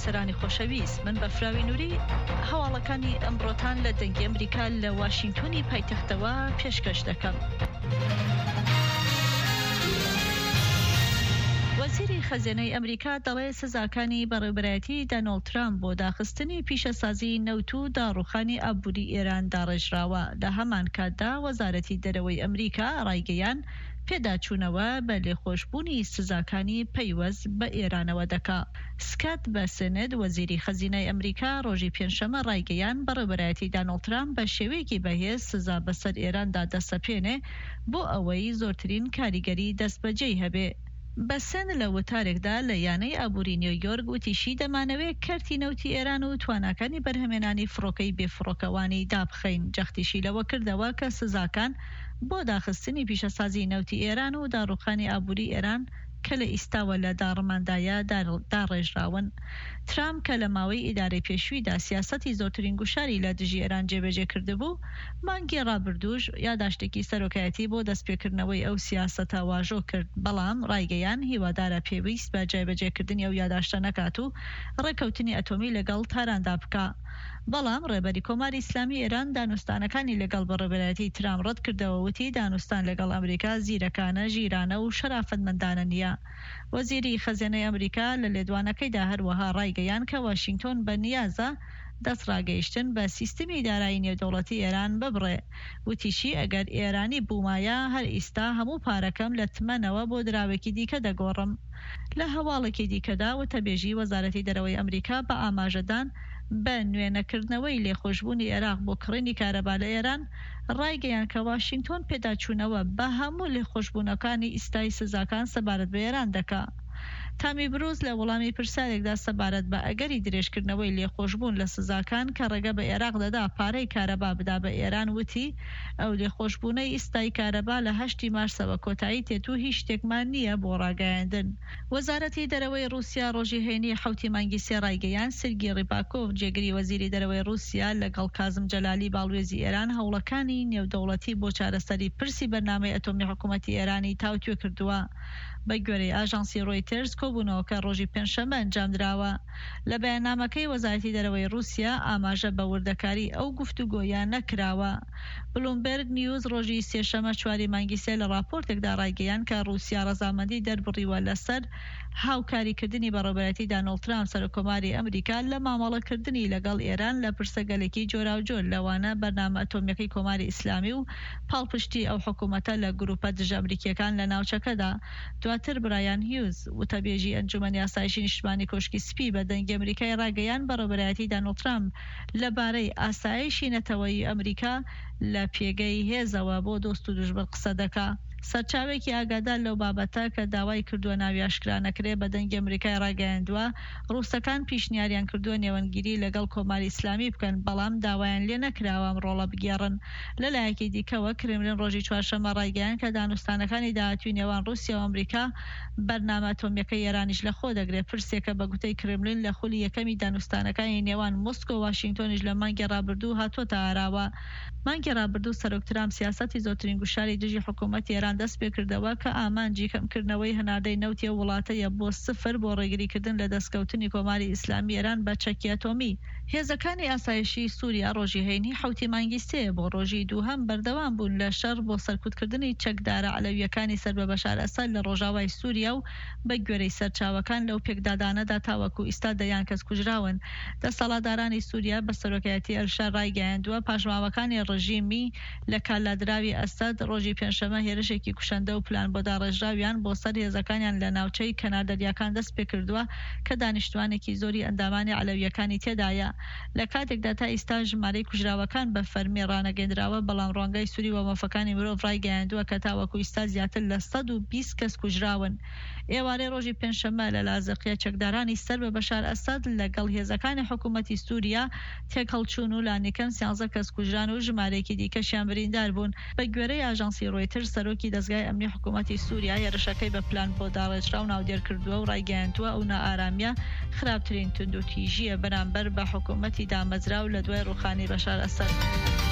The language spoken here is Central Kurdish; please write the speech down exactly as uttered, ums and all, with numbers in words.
بیسەرانی خۆشەویست، من بەفراوی نووری هەواڵەکانی ئەمڕۆتان لە دەنگی ئەمریکا لە واشنگتۆنی پایتەختەوە پێشکەش دەکەم. وەزیری خەزانەی ئەمریکا دەڵێ سزاکانی بەڕێوەبەرایەتی دۆناڵد ترامپ بۆ داخستنی پیشەسازی نەوت و داڕوخانی ئابووری ئێران داڕێژراوە. لە هەمان کاتدا وەزارەتی دەرەوەی ئەمریکا ڕایگەیان پێداچوونەوە بە لێخۆشبوونی سزاکانی پەیوەست بە ئێرانەوە دەکا. سکات بەسنت وەزیری خەزینەی ئەمریکا ڕۆژی پێنجشەمە ڕایگەیان بەڕێوەبەرایەتی دۆناڵد ترامپ بە شێوەیەکی بەهێز سزا بەسەر ئێراندا دەسەپێنێ بۆ ئەوەی زۆرترین کاریگەری دەستبەجێی هەبێ. بەسن لە وتارێکدا لە یانەی ئابووری نیویۆرک وتیشی دەمانەوێت کەرتی نەوتی ئێران و تواناکانی بەرهەمێنانی فڕۆکەی بێفڕۆکەوانی دابخەین. جەختیشی لەوە کردەوە کە سزاکان بۆ داخستنی پیشەسازی نەوتی ئێران و داڕوخانی ئابووری ئێران کە لە ئیستاوە لە داڕماندایە داڕێژراون. ترامپ کە لە ماوەی ئیدارەی پێشوویدا سیاسەتی زۆرترین گوشاری لە دژی ئێران جێبەجێ کردبوو، مانگی ڕابردووش یاداشتێکی سەرۆکایەتی بۆ دەستپێکردنەوەی ئەو سیاسەتە واژۆ کرد، بەڵام ڕایگەیان هیوادارە پێویست بە جێبەجێکردنی ئەو یاداشتە نەکات و ڕێکەوتنی ئەتۆمی لەگەڵ تاراندا بکە. بەڵام ڕێبەری کۆماری ئیسلامی ئێران دانوستانەکانی لەگەڵ بەڕێوەبەرایەتی ترامپ ڕەت کردەوە، وتی دانوستان لەگەڵ ئەمریکا زیرەکانە، ژیرانە و شەرافەتمەندانە نییە. وەزیری خەزانەی ئەمریکا لە لێدوانەکەیدا هەروەها ڕایگەیان کە واشنگتۆن بە نیازە دەستڕاگەیشتن بە سیستمی دارایی نێودەوڵەتی ئێران ببڕێ. وتیشی ئەگەر ئێرانی بوومایە هەر ئیستا هەموو پارەکەم لە تمەنەوە بۆ دراوێکی دیکە دەگۆڕم. لە هەواڵێکی دیکەدا وتەبێژی وەزارەتی دەرەوەی ئەمریکا بە ئاماژەدان بە نوێنەکردنەوەی لێخۆشبوونی عێراق بۆ کڕینی کارەبا لە ئێران ڕایگەیان کە واشنگتۆن پێداچوونەوە بە هەموو لێخۆشبوونەکانی ئیستای سزاکان سەبارەت بە ئێران دەکا. تامی بروز لە وەڵامی پرسیارێکدا سەبارەت بە ئەگەری درێژکردنەوەی لێخۆشبوون لە سزاکان کە ڕێگە بە عێراق دەدا پارەی کارەبا بدا بە ئێران، وتی ئەو لێخۆشبوونەی ئیستای کارەبا لە هەشتی مارسەوە کۆتایی تێت و هیچ شتێکمان نییە بۆ ڕاگەیاندن. وەزارەتی دەرەوەی رووسیا ڕۆژی هەینی حوتی مانگی سێ ڕایگەیان سێرگی ڕیباکۆڤ جێگری وەزیری دەرەوەی رووسیا لەگەڵ کازم جەلالی باڵوێزی ئێران هەوڵەکانی نێودەوڵەتی بۆ چارەسەری پرسی بەرنامەی ئەتۆمی حکوومەتی ئێرانی تاوتوێ کردووە. بە گوێرەی ئاژانسی ڕۆیترز کۆبوونەوەکە ڕۆژی پێنجشەممە ئەنجامدراوە. لە بەیاننامەکەی وەزارەتی دەرەوەی رووسیا ئاماژە بە وردەکاری ئەو گفتوگۆیان نەکراوە. بلومبەرگ نیوز ڕۆژی سێشەمە چواری مانگی سێ لە راپۆرتێکدا ڕایگەیان کە رووسیا ڕەزامەندی دەربڕیوە لەسەر هاوکاریکردنی بەڕێوەبەرایەتی دۆناڵد ترامپ سەرۆکۆماری ئەمریکا لە مامەڵەکردنی لەگەڵ ئێران لە پرسەگەلێکی جۆراوجۆر، لەوانە بەرنامە ئەتۆمیەکەی کۆماری ئیسلامی و پاڵپشتی ئەو حکوومەتە لە گروپە دژە ئەمریکیەکان لە ناوچەکەدا. دواتر برایان هیوز وتەبێژی ئەنجومەنی ئاسایشی نیشتمانی کۆشکی سپی بە دەنگی ئەمریکای ڕاگەیان بەڕێوەبەرایەتی دۆناڵد ترامپ لەبارەی ئاسایشی نەتەوەیی ئەمریکا لە پێگەی هێزەوە بۆ دۆست و دوژمن قسە دەکا. سەرچاوێکی ئاگادار لەو بابەتە کە داوای کردووە ناوی ئاشکرا نەکرێ بە دەنگی ئەمریکای ڕاگەیاندووە ڕووسەکان پیشنیاریان کردووە نێوەنگیری لەگەڵ کۆماری ئیسلامی بکەن، بەڵام داوایان لێ نەکراوە ڕۆڵە بگێڕن. لەلایەکی دیکەوە کرێملین ڕۆژی چوارشەممە ڕایگەیان کە دانوستانەکانی داهاتووی نێوان رووسیا و ئەمریکا بەرنامە ئەتۆمیەکەی ئێرانیش لە خۆ دەگرێت. پرسێکە بە گوتەی کرێملین لە خولی یەکەمی دانوستانەکانی نێوان مۆسکۆ و واشنگتۆنیش لە مانگی ڕابردوو هاتوۆتە ئاراوە. مانگی ڕابردوو سەرۆک ترامپ سیاسەتی زۆرترین گوشاری دژی حکوومەتی ئێران دەست پێ کردەوە کە ئامانجی کەمکردنەوەی هەناردەی نەوتی وڵاتەیە بۆ سفر بۆ ڕێگریکردن لە دەستکەوتنی کۆماری ئیسلامی ئێران بە چەکی ئەتۆمی. هێزەکانی ئاسایشی سووریا ڕۆژی هەینی حوتی مانگی سێ بۆ ڕۆژی دووهەم بەردەوام بوون لە شەڕ بۆ سەرکوتکردنی چەکدارە عەلەویەکانی سەر بە بەشار ئەسەد لە ڕۆژاوای سووریا و بە گوێرەی سەرچاوەکان لەو پێکدادانەدا تاوەکو ئیستا دەیان کەس کوژراون. دەسەڵاتدارانی سووریا بە سەرۆکایەتی ئەرشاد ڕایگەیاندووە پاشماوەکانی ڕژیمی لە کالادراوی ئەسەد ڕۆژی پێنجشەممە هێرشێکی کوشەندە و پلان بۆ داڕێژراویان بۆ سەر هێزەکانیان لە ناوچەی کەناردەریاکان دەست پێ کردووە کە دانیشتوانێکی زۆری ئەندامانی عەلەویەکانی تێدایە. لە کاتێکدا تا ئیستا ژمارەی کوژراوەکان بە فەرمی ڕانەگەیەندراوە، بەڵام ڕۆنگەی سووری و مەفەکانی مرۆڤ ڕایگەیاندووە کە تاوەکو ئیستا زیاتر لە سەد و بیست کەس کوژراون. ئێوارەی ڕۆژی پێنجشەممە لە لازقیە چەکدارانی سەر بە بەشار ئەسەد لەگەڵ هێزەکانی حکوومەتی سووریا تێکەڵچوون و لانیکەم سیانزە کەس کوژران و ژمارەیەکی دیکەشیان بریندار بوون. بە گوێرەی ئاژانسی ڕۆیترز سەرۆکی دەزگای ئەمنی حکوومەتی سووریا هێرشەکەی بە پلان بۆ داڕێژراو ناودێر کردووە و ڕایگەیاندووە ئەو نائارامیە خراپترین توندوتیژیە بەرامبەر بە حکوومەتی دامەزراو لە دوای ڕووخانی بەشار ئەسەد.